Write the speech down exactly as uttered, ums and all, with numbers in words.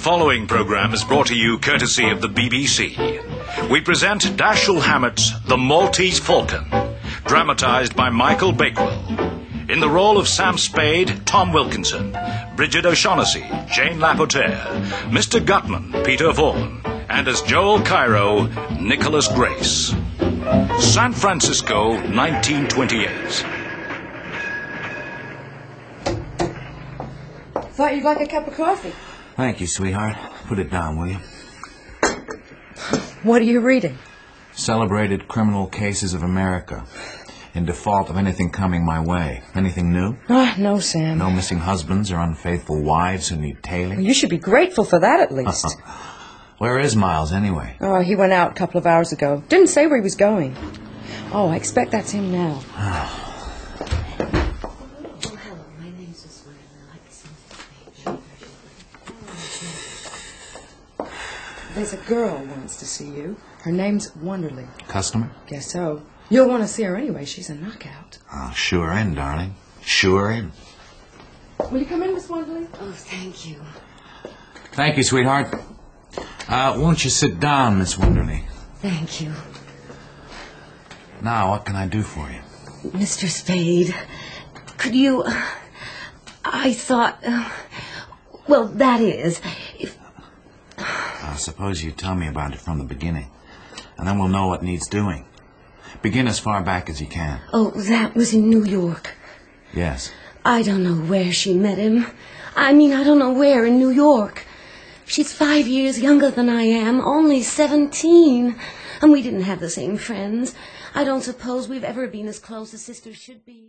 following programme is brought to you courtesy of the B B C. We present Dashiell Hammett's The Maltese Falcon, dramatised by Michael Bakewell. In the role of Sam Spade, Tom Wilkinson, Bridget O'Shaughnessy, Jane Lapotaire, Mister Gutman, Peter Vaughan, and as Joel Cairo, Nicholas Grace. San Francisco, nineteen twenty-eight. Thought you'd like a cup of coffee. Thank you, sweetheart. Put it down, will you? What are you reading? Celebrated Criminal Cases of America. In default of anything coming my way. Anything new? Ah, no, Sam. No missing husbands or unfaithful wives who need tailing? You should be grateful for that, at least. Where is Miles, anyway? Oh, he went out a couple of hours ago. Didn't say where he was going. Oh, I expect that's him now. There's a girl who wants to see you. Her name's Wonderly. Customer? Guess so. You'll want to see her anyway. She's a knockout. Oh, sure in, darling. Sure in. Will you come in, Miss Wonderly? Oh, thank you. Thank you, sweetheart. Uh, won't you sit down, Miss Wonderly? Thank you. Now, what can I do for you? Mister Spade, could you... Uh, I thought... Uh, well, that is, if... I suppose you tell me about it from the beginning, and then we'll know what needs doing. Begin as far back as you can. Oh, that was in New York. Yes. I don't know where she met him. I mean, I don't know where in New York. She's five years younger than I am, only seventeen. And we didn't have the same friends. I don't suppose we've ever been as close as sisters should be.